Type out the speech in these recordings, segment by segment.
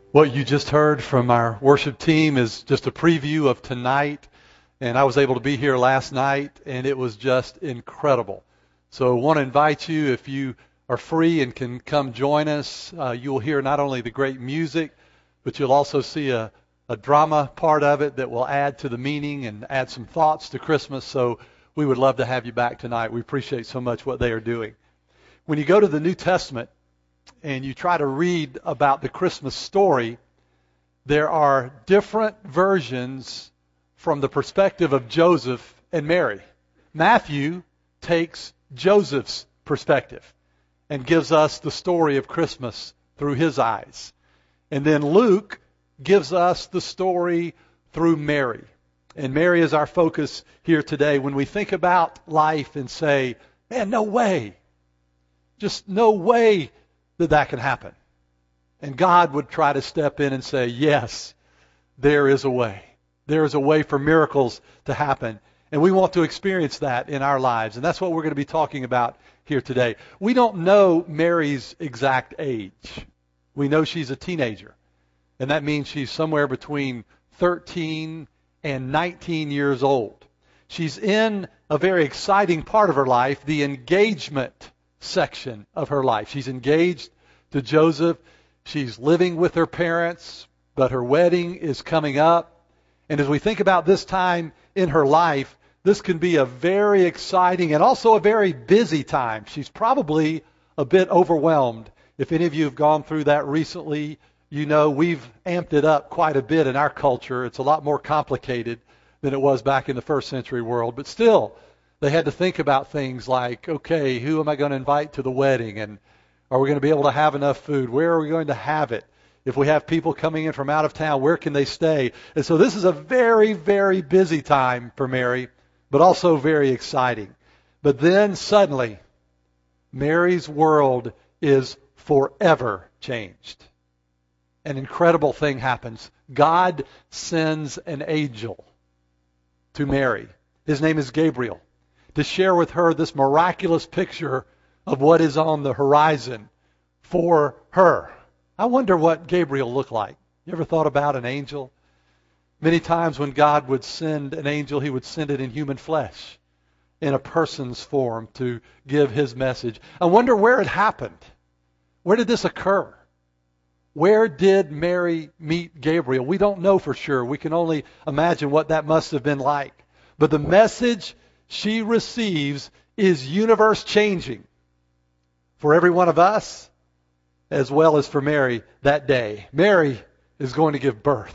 What you just heard from our worship team is just a preview of tonight, and I was able to be here last night, and it was just incredible. So I want to invite you, if you are free and can come join us, you will hear not only the great music, but you'll also see a drama part of it that will add to the meaning and add some thoughts to Christmas. So we would love to have you back tonight. We appreciate so much what they are doing. When you go to the New Testament, and you try to read about the Christmas story, there are different versions from the perspective of Joseph and Mary. Matthew takes Joseph's perspective and gives us the story of Christmas through his eyes. And then Luke gives us the story through Mary. And Mary is our focus here today. When we think about life and say, man, no way, just no way that can happen. And God would try to step in and say, yes, there is a way. There is a way for miracles to happen. And we want to experience that in our lives. And that's what we're going to be talking about here today. We don't know Mary's exact age. We know she's a teenager. And that means she's somewhere between 13 and 19 years old. She's in a very exciting part of her life, the engagement section of her life. She's engaged to Joseph. She's living with her parents, but her wedding is coming up. And as we think about this time in her life, this can be a very exciting and also a very busy time. She's probably a bit overwhelmed. If any of you have gone through that recently, you know we've amped it up quite a bit in our culture. It's a lot more complicated than it was back in the first century world. But still, they had to think about things like, okay, who am I going to invite to the wedding? And are we going to be able to have enough food? Where are we going to have it? If we have people coming in from out of town, where can they stay? And so this is a very, very busy time for Mary, but also very exciting. But then suddenly, Mary's world is forever changed. An incredible thing happens. God sends an angel to Mary. His name is Gabriel, to share with her this miraculous picture of what is on the horizon for her. I wonder what Gabriel looked like. You ever thought about an angel? Many times when God would send an angel, he would send it in human flesh, in a person's form, to give his message. I wonder where it happened. Where did this occur? Where did Mary meet Gabriel? We don't know for sure. We can only imagine what that must have been like. But the message she receives is universe changing for every one of us, as well as for Mary that day. Mary is going to give birth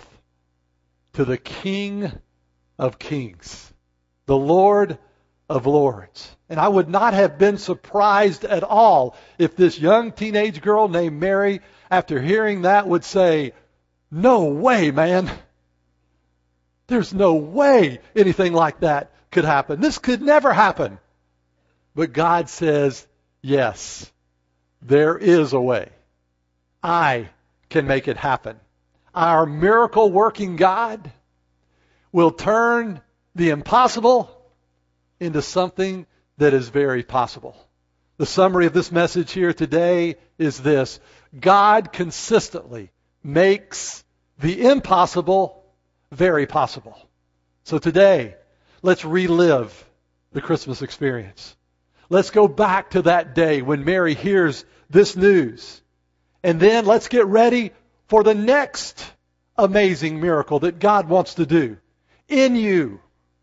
to the King of Kings, the Lord of Lords. And I would not have been surprised at all if this young teenage girl named Mary, after hearing that, would say, no way, man. There's no way anything like that could happen. This could never happen. But God says, yes, there is a way. I can make it happen. Our miracle-working God will turn the impossible into something that is very possible. The summary of this message here today is this: God consistently makes the impossible very possible. So today, let's relive the Christmas experience. Let's go back to that day when Mary hears this news. And then let's get ready for the next amazing miracle that God wants to do in you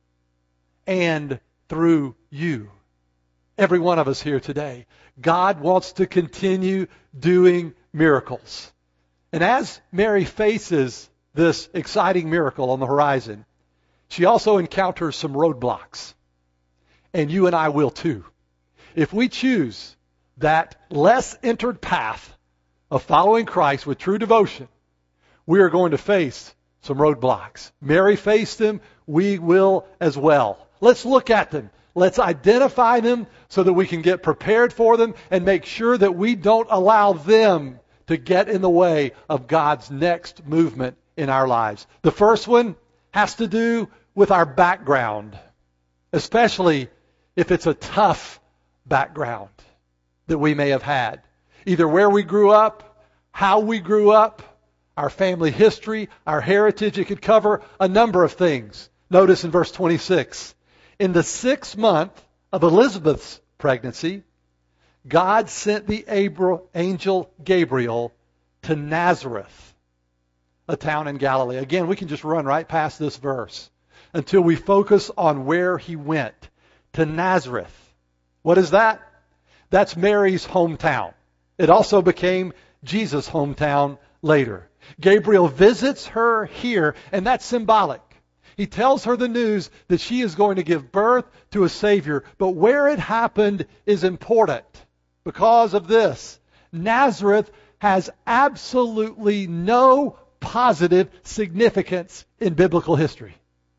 and through you. Every one of us here today. God wants to continue doing miracles. And as Mary faces this exciting miracle on the horizon, she also encounters some roadblocks. And you and I will too. If we choose that less entered path of following Christ with true devotion, we are going to face some roadblocks. Mary faced them. We will as well. Let's look at them. Let's identify them so that we can get prepared for them and make sure that we don't allow them to get in the way of God's next movement in our lives. The first one has to do with our background, especially if it's a tough background that we may have had. Either where we grew up, how we grew up, our family history, our heritage. It could cover a number of things. Notice in verse 26, in the 6th month of Elizabeth's pregnancy, God sent the angel Gabriel to Nazareth, a town in Galilee. Again, we can just run right past this verse until we focus on where he went, to Nazareth. What is that? That's Mary's hometown. It also became Jesus' hometown later. Gabriel visits her here, and that's symbolic. He tells her the news that she is going to give birth to a Savior. But where it happened is important. Because of this, Nazareth has absolutely no positive significance in biblical history.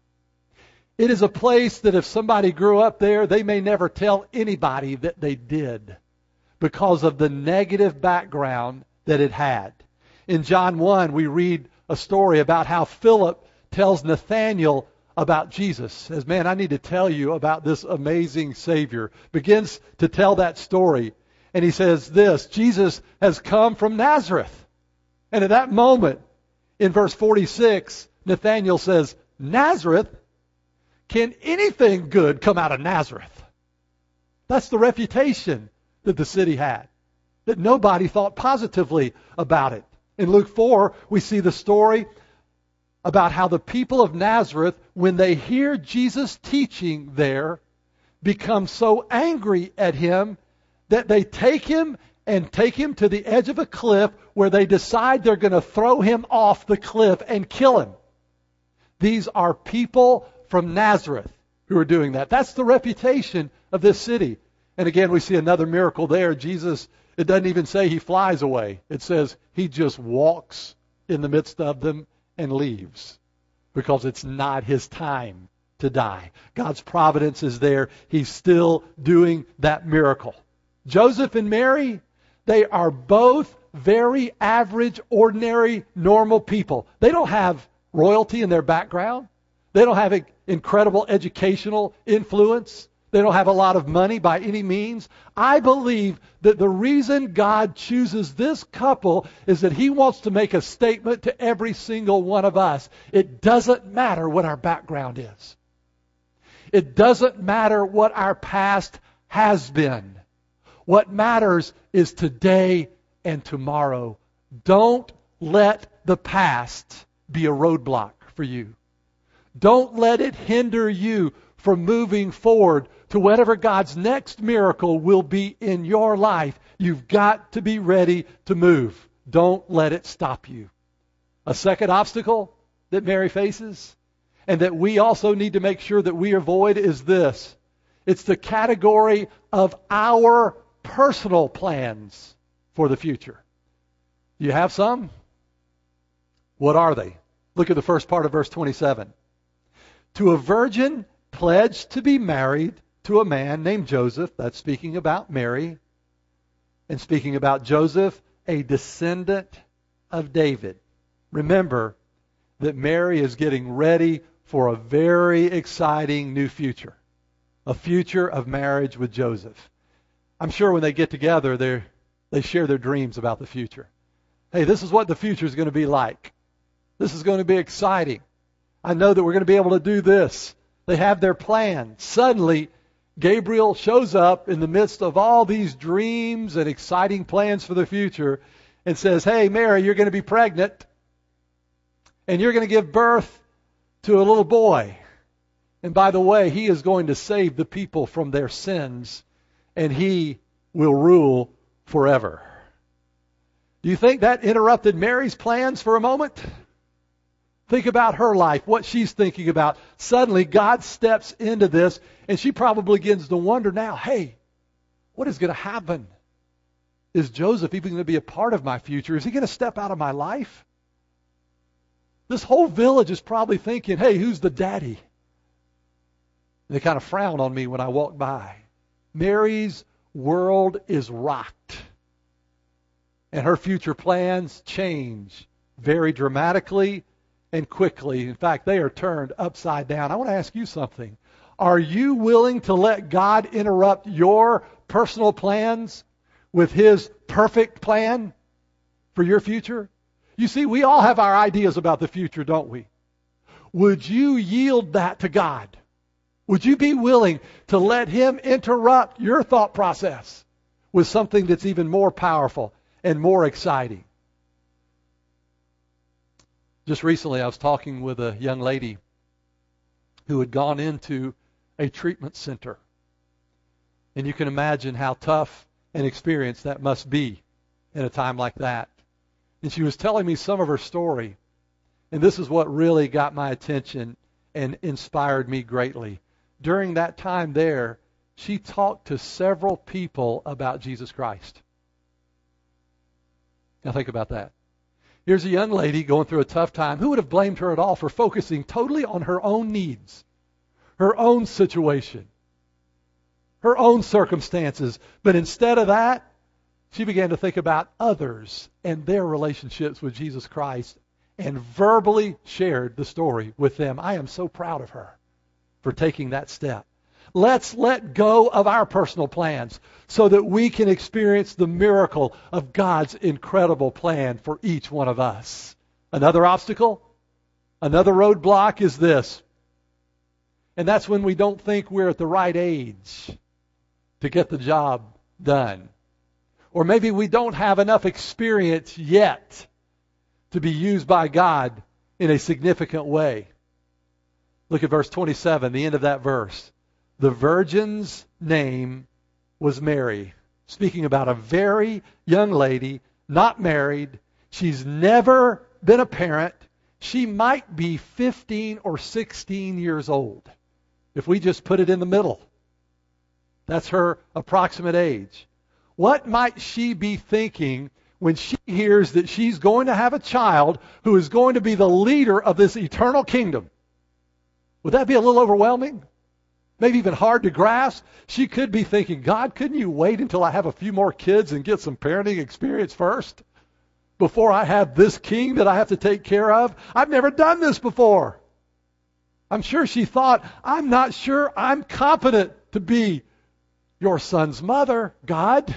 It is a place that if somebody grew up there, they may never tell anybody that they did because of the negative background that it had. In John 1, we read a story about how Philip tells Nathanael about Jesus. Says, man, I need to tell you about this amazing Savior. Begins to tell that story. And he says this, Jesus has come from Nazareth. And at that moment, in verse 46, Nathanael says, Nazareth? Can anything good come out of Nazareth? That's the reputation that the city had, that nobody thought positively about it. In Luke 4, we see the story about how the people of Nazareth, when they hear Jesus teaching there, become so angry at him that they take him to the edge of a cliff where they decide they're going to throw him off the cliff and kill him. These are people from Nazareth who are doing that. That's the reputation of this city. And again, we see another miracle there. Jesus, it doesn't even say he flies away. It says he just walks in the midst of them and leaves because it's not his time to die. God's providence is there. He's still doing that miracle. Joseph and Mary, they are both very average, ordinary, normal people. They don't have royalty in their background. They don't have incredible educational influence. They don't have a lot of money by any means. I believe that the reason God chooses this couple is that he wants to make a statement to every single one of us. It doesn't matter what our background is. It doesn't matter what our past has been. What matters is today and tomorrow. Don't let the past be a roadblock for you. Don't let it hinder you from moving forward to whatever God's next miracle will be in your life. You've got to be ready to move. Don't let it stop you. A second obstacle that Mary faces, and that we also need to make sure that we avoid, is this. It's the category of our personal plans for the future. You have some? What are they? Look at the first part of verse 27. To a virgin pledged to be married to a man named Joseph, that's speaking about Mary, and speaking about Joseph, a descendant of David. Remember that Mary is getting ready for a very exciting new future, a future of marriage with Joseph. I'm sure when they get together, they share their dreams about the future. Hey, this is what the future is going to be like. This is going to be exciting. I know that we're going to be able to do this. They have their plan. Suddenly, Gabriel shows up in the midst of all these dreams and exciting plans for the future and says, hey, Mary, you're going to be pregnant and you're going to give birth to a little boy. And by the way, he is going to save the people from their sins and he will rule forever. Do you think that interrupted Mary's plans for a moment? Think about her life, what she's thinking about. Suddenly, God steps into this, and she probably begins to wonder now, hey, what is going to happen? Is Joseph even going to be a part of my future? Is he going to step out of my life? This whole village is probably thinking, hey, who's the daddy? And they kind of frown on me when I walk by. Mary's world is rocked. And her future plans change very dramatically and quickly. In fact, they are turned upside down. I want to ask you something. Are you willing to let God interrupt your personal plans with His perfect plan for your future? You see, we all have our ideas about the future, don't we? Would you yield that to God? Would you be willing to let Him interrupt your thought process with something that's even more powerful and more exciting? Just recently, I was talking with a young lady who had gone into a treatment center. And you can imagine how tough an experience that must be in a time like that. And she was telling me some of her story. And this is what really got my attention and inspired me greatly. During that time there, she talked to several people about Jesus Christ. Now think about that. Here's a young lady going through a tough time. Who would have blamed her at all for focusing totally on her own needs, her own situation, her own circumstances? But instead of that, she began to think about others and their relationships with Jesus Christ and verbally shared the story with them. I am so proud of her for taking that step. Let's let go of our personal plans so that we can experience the miracle of God's incredible plan for each one of us. Another obstacle, another roadblock is this. And that's when we don't think we're at the right age to get the job done. Or maybe we don't have enough experience yet to be used by God in a significant way. Look at verse 27, the end of that verse. The virgin's name was Mary. Speaking about a very young lady, not married. She's never been a parent. She might be 15 or 16 years old, if we just put it in the middle. That's her approximate age. What might she be thinking when she hears that she's going to have a child who is going to be the leader of this eternal kingdom? Would that be a little overwhelming? Maybe even hard to grasp? She could be thinking, God, couldn't you wait until I have a few more kids and get some parenting experience first before I have this king that I have to take care of? I've never done this before. I'm sure she thought, I'm not sure I'm competent to be your son's mother, God.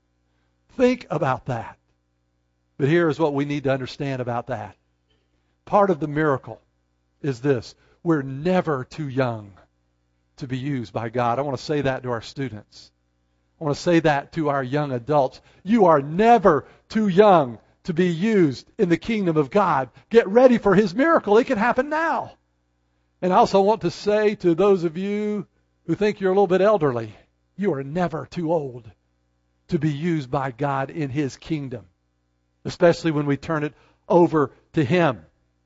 Think about that. But here's what we need to understand about that. Part of the miracle is this. We're never too young to be used by God. I want to say that to our students. I want to say that to our young adults. You are never too young to be used in the kingdom of God. Get ready for His miracle. It can happen now. And I also want to say to those of you who think you're a little bit elderly, you are never too old to be used by God in His kingdom, especially when we turn it over to Him.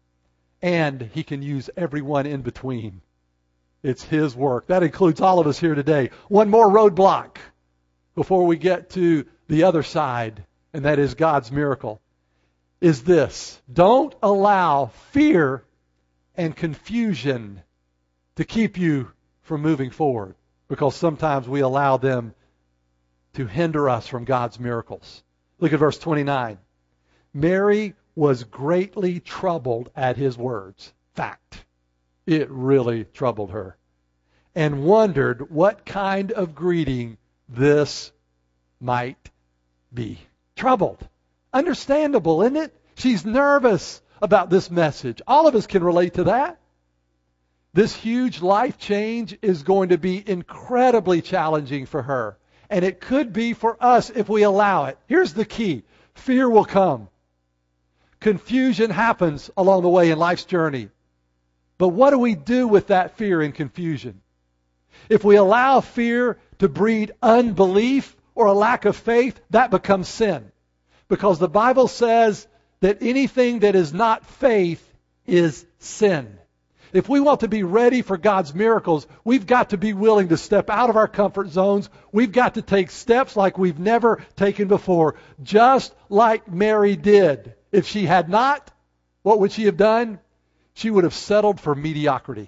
And He can use everyone in between. It's His work. That includes all of us here today. One more roadblock before we get to the other side, and that is God's miracle, is this. Don't allow fear and confusion to keep you from moving forward, because sometimes we allow them to hinder us from God's miracles. Look at verse 29. Mary was greatly troubled at His words. Fact. It really troubled her. And wondered what kind of greeting this might be. Troubled. Understandable, isn't it? She's nervous about this message. All of us can relate to that. This huge life change is going to be incredibly challenging for her. And it could be for us if we allow it. Here's the key. Fear will come. Confusion happens along the way in life's journey. But what do we do with that fear and confusion? If we allow fear to breed unbelief or a lack of faith, that becomes sin. Because the Bible says that anything that is not faith is sin. If we want to be ready for God's miracles, we've got to be willing to step out of our comfort zones. We've got to take steps like we've never taken before, just like Mary did. If she had not, what would she have done? She would have settled for mediocrity.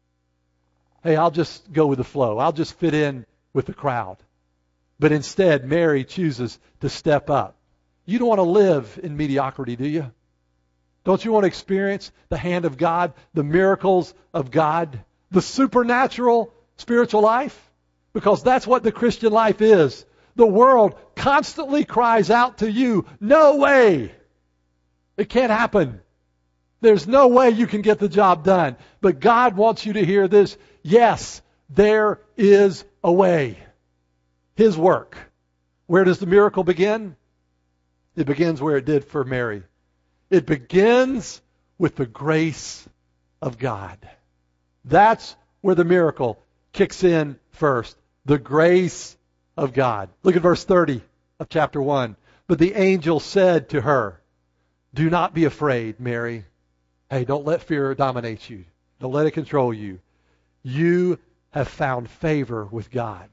Hey, I'll just go with the flow. I'll just fit in with the crowd. But instead, Mary chooses to step up. You don't want to live in mediocrity, do you? Don't you want to experience the hand of God, the miracles of God, the supernatural spiritual life? Because that's what the Christian life is. The world constantly cries out to you, no way. It can't happen. There's no way you can get the job done. But God wants you to hear this. Yes, there is a way. His work. Where does the miracle begin? It begins where it did for Mary. It begins with the grace of God. That's where the miracle kicks in first. The grace of God. Look at verse 30 of chapter 1. But the angel said to her, do not be afraid, Mary. Hey, don't let fear dominate you. Don't let it control you. You have found favor with God.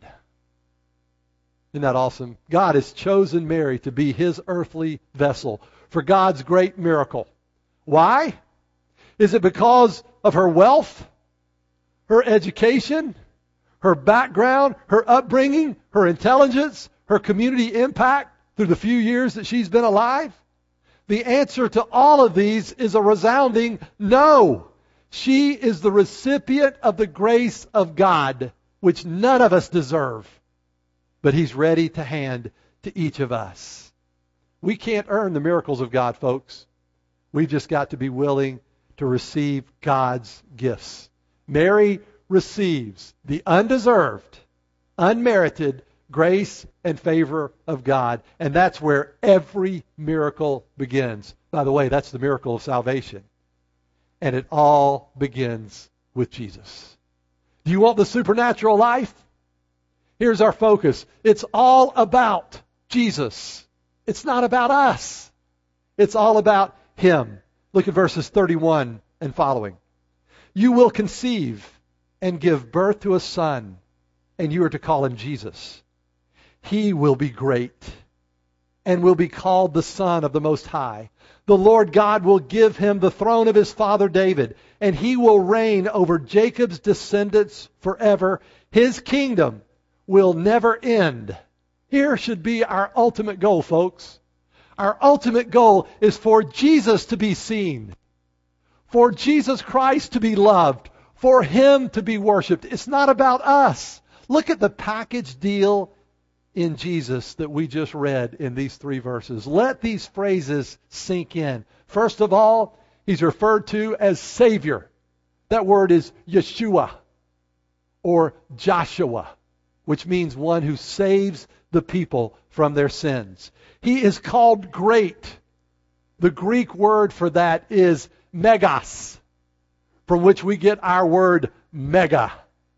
Isn't that awesome? God has chosen Mary to be His earthly vessel for God's great miracle. Why? Is it because of her wealth, her education, her background, her upbringing, her intelligence, her community impact through the few years that she's been alive? The answer to all of these is a resounding no. She is the recipient of the grace of God, which none of us deserve, but He's ready to hand to each of us. We can't earn the miracles of God, folks. We've just got to be willing to receive God's gifts. Mary receives the undeserved, unmerited grace and favor of God. And that's where every miracle begins. By the way, that's the miracle of salvation. And it all begins with Jesus. Do you want the supernatural life? Here's our focus. It's all about Jesus. It's not about us. It's all about Him. Look at verses 31 and following. You will conceive and give birth to a son, and you are to call him Jesus. He will be great and will be called the Son of the Most High. The Lord God will give him the throne of his father David, and he will reign over Jacob's descendants forever. His kingdom will never end. Here should be our ultimate goal, folks. Our ultimate goal is for Jesus to be seen, for Jesus Christ to be loved, for Him to be worshiped. It's not about us. Look at the package deal in Jesus that we just read in these 3 verses. Let these phrases sink in. First of all, He's referred to as Savior. That word is Yeshua or Joshua, which means one who saves the people from their sins. He is called great. The Greek word for that is megas, from which we get our word mega.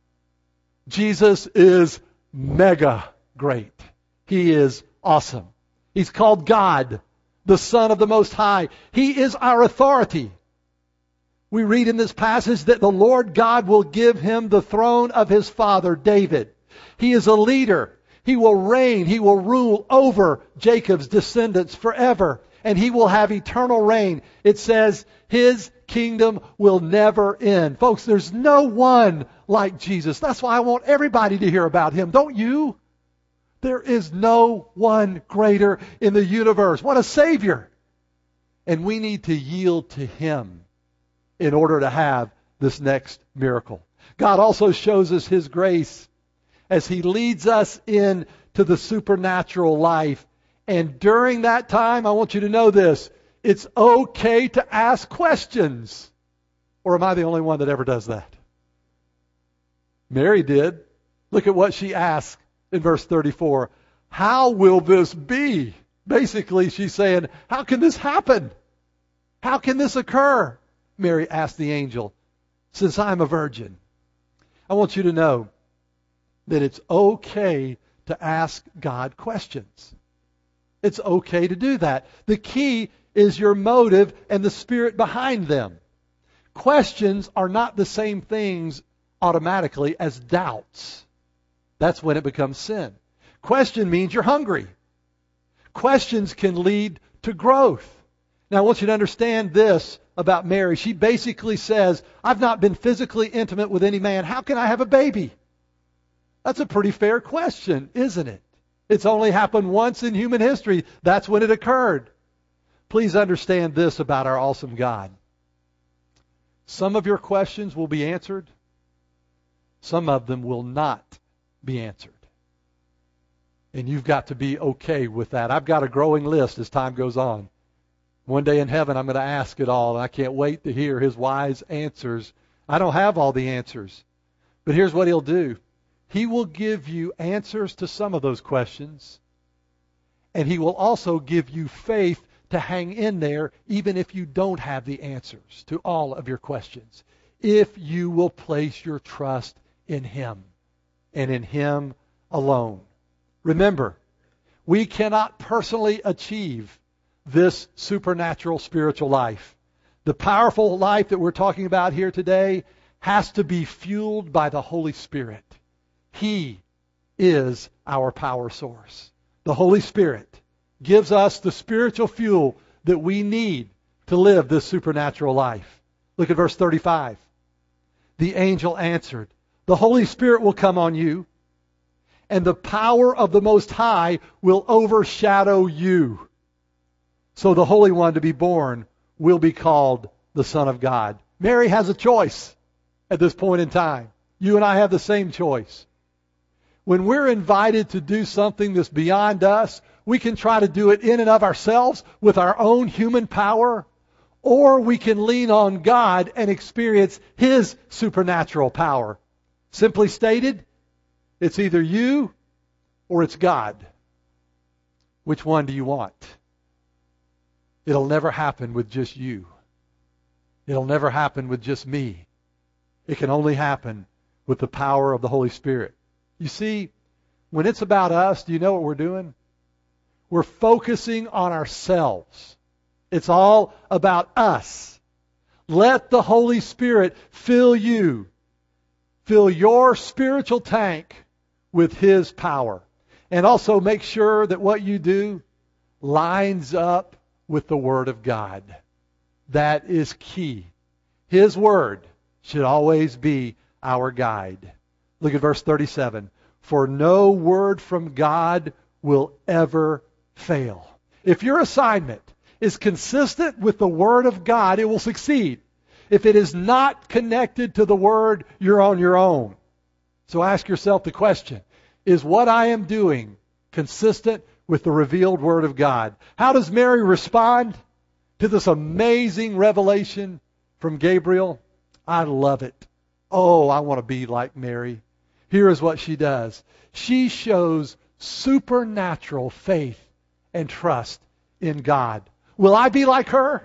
Jesus is mega great. He is awesome. He's called God, the Son of the Most High. He is our authority. We read in this passage that the Lord God will give him the throne of his father David. He is a leader. He will reign. He will rule over Jacob's descendants forever. And he will have eternal reign. It says his kingdom will never end. Folks, there's no one like Jesus. That's why I want everybody to hear about him. Don't you? There is no one greater in the universe. What a Savior. And we need to yield to him in order to have this next miracle. God also shows us his grace as he leads us into the supernatural life. And during that time, I want you to know this, it's okay to ask questions. Or am I the only one that ever does that? Mary did. Look at what she asked in verse 34. How will this be? Basically, she's saying, how can this happen? How can this occur? Mary asked the angel, since I'm a virgin. I want you to know that it's okay to ask God questions. It's okay to do that. The key is your motive and the spirit behind them. Questions are not the same things automatically as doubts. That's when it becomes sin. Question means you're hungry. Questions can lead to growth. Now I want you to understand this about Mary. She basically says, I've not been physically intimate with any man. How can I have a baby? That's a pretty fair question, isn't it? It's only happened once in human history. That's when it occurred. Please understand this about our awesome God. Some of your questions will be answered. Some of them will not be answered. And you've got to be okay with that. I've got a growing list as time goes on. One day in heaven, I'm going to ask it all, and I can't wait to hear his wise answers. I don't have all the answers, but here's what he'll do. He will give you answers to some of those questions, and he will also give you faith to hang in there even if you don't have the answers to all of your questions, if you will place your trust in him and in him alone. Remember, we cannot personally achieve this supernatural spiritual life. The powerful life that we're talking about here today has to be fueled by the Holy Spirit. He is our power source. The Holy Spirit gives us the spiritual fuel that we need to live this supernatural life. Look at verse 35. The angel answered, "The Holy Spirit will come on you, and the power of the Most High will overshadow you. So the Holy One to be born will be called the Son of God." Mary has a choice at this point in time. You and I have the same choice. When we're invited to do something that's beyond us, we can try to do it in and of ourselves with our own human power, or we can lean on God and experience his supernatural power. Simply stated, it's either you or it's God. Which one do you want? It'll never happen with just you. It'll never happen with just me. It can only happen with the power of the Holy Spirit. You see, when it's about us, do you know what we're doing? We're focusing on ourselves. It's all about us. Let the Holy Spirit fill you. Fill your spiritual tank with his power. And also make sure that what you do lines up with the Word of God. That is key. His Word should always be our guide. Look at verse 37. For no word from God will ever fail. If your assignment is consistent with the Word of God, it will succeed. If it is not connected to the Word, you're on your own. So ask yourself the question, is what I am doing consistent with the revealed Word of God? How does Mary respond to this amazing revelation from Gabriel? I love it. Oh, I want to be like Mary. Here is what she does. She shows supernatural faith and trust in God. Will I be like her?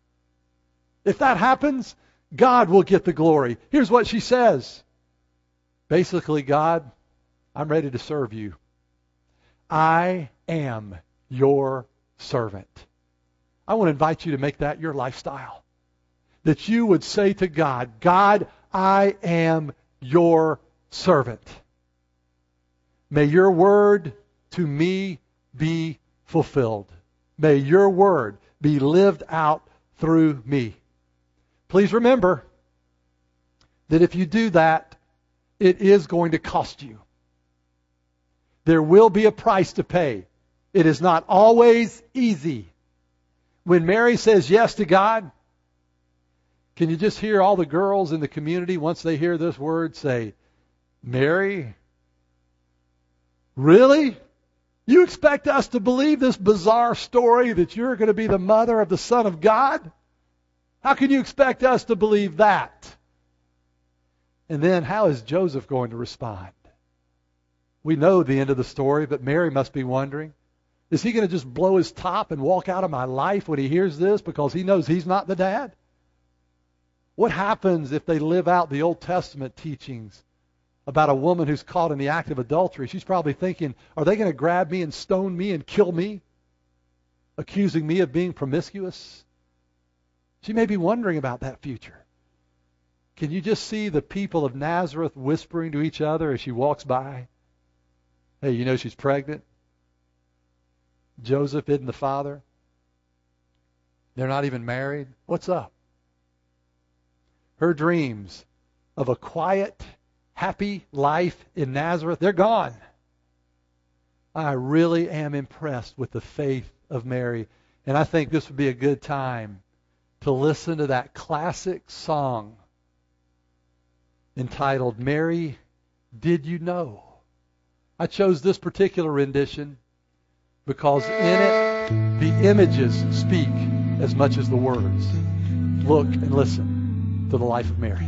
If that happens, God will get the glory. Here's what she says. Basically, God, I'm ready to serve you. I am your servant. I want to invite you to make that your lifestyle. That you would say to God, God, I am your servant. May your word to me be fulfilled. May your word be lived out through me. Please remember that if you do that, it is going to cost you. There will be a price to pay. It is not always easy. When Mary says yes to God, can you just hear all the girls in the community, once they hear this word, say, Mary, really? You expect us to believe this bizarre story that you're going to be the mother of the Son of God? How can you expect us to believe that? And then how is Joseph going to respond? We know the end of the story, but Mary must be wondering, is he going to just blow his top and walk out of my life when he hears this because he knows he's not the dad? What happens if they live out the Old Testament teachings about a woman who's caught in the act of adultery? She's probably thinking, are they going to grab me and stone me and kill me, accusing me of being promiscuous? She may be wondering about that future. Can you just see the people of Nazareth whispering to each other as she walks by? Hey, you know she's pregnant. Joseph isn't the father. They're not even married. What's up? Her dreams of a quiet, happy life in Nazareth, they're gone. I really am impressed with the faith of Mary. And I think this would be a good time to listen to that classic song entitled, Mary, Did You Know? I chose this particular rendition because in it the images speak as much as the words. Look and listen to the life of Mary.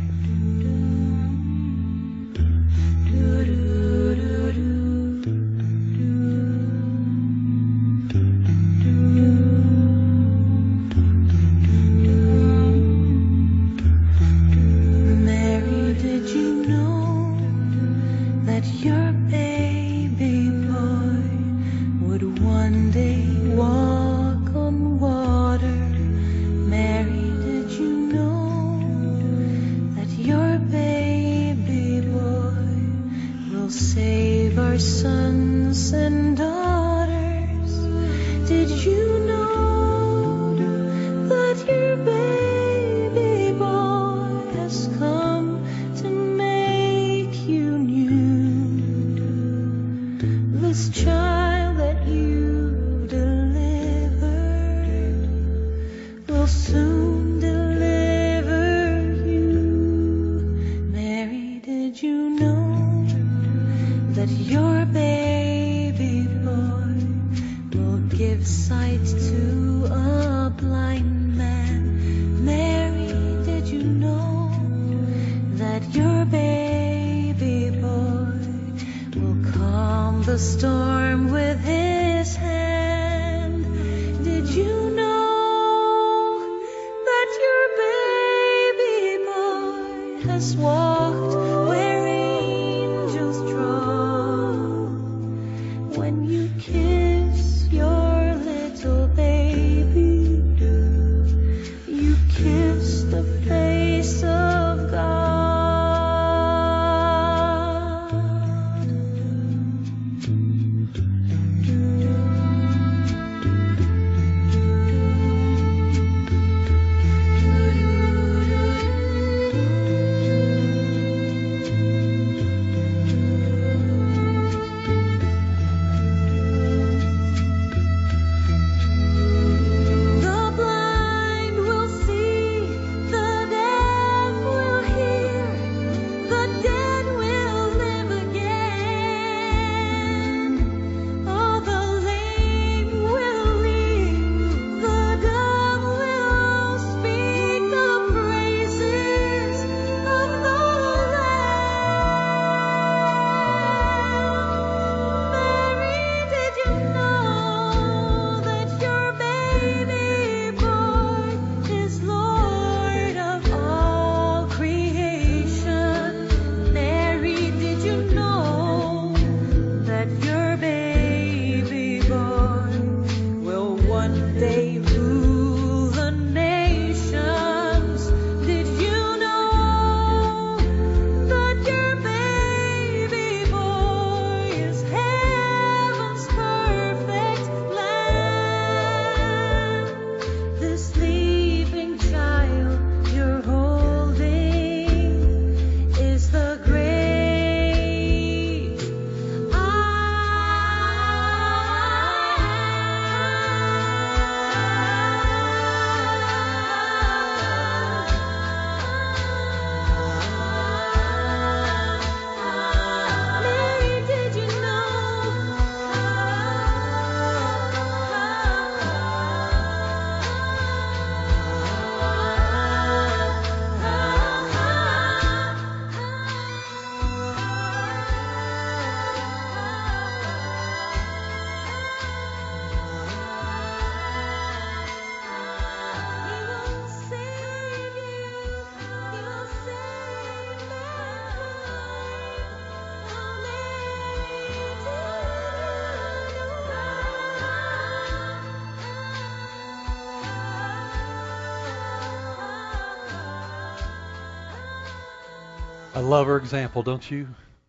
I love her example, don't you?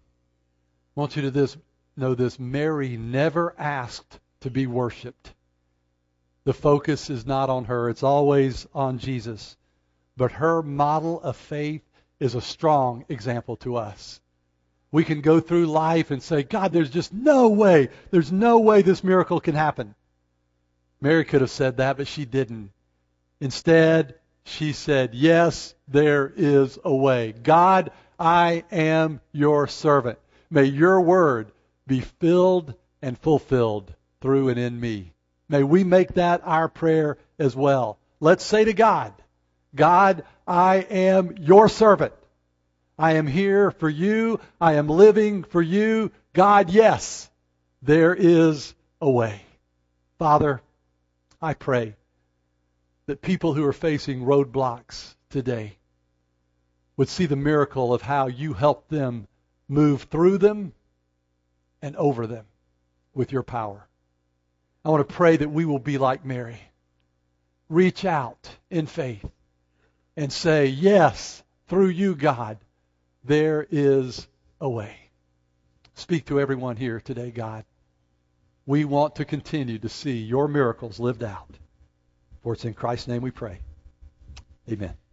I want you to know this. Mary never asked to be worshipped. The focus is not on her. It's always on Jesus. But her model of faith is a strong example to us. We can go through life and say, God, there's just no way. There's no way this miracle can happen. Mary could have said that, but she didn't. Instead, she said, yes, there is a way. God, I am your servant. May your word be filled and fulfilled through and in me. May we make that our prayer as well. let's say to God, God, I am your servant. I am here for you. I am living for you. God, yes, there is a way. Father, I pray that people who are facing roadblocks today would see the miracle of how you help them move through them and over them with your power. I want to pray that we will be like Mary. Reach out in faith and say, yes, through you, God, there is a way. Speak to everyone here today, God. We want to continue to see your miracles lived out. For it's in Christ's name we pray. Amen.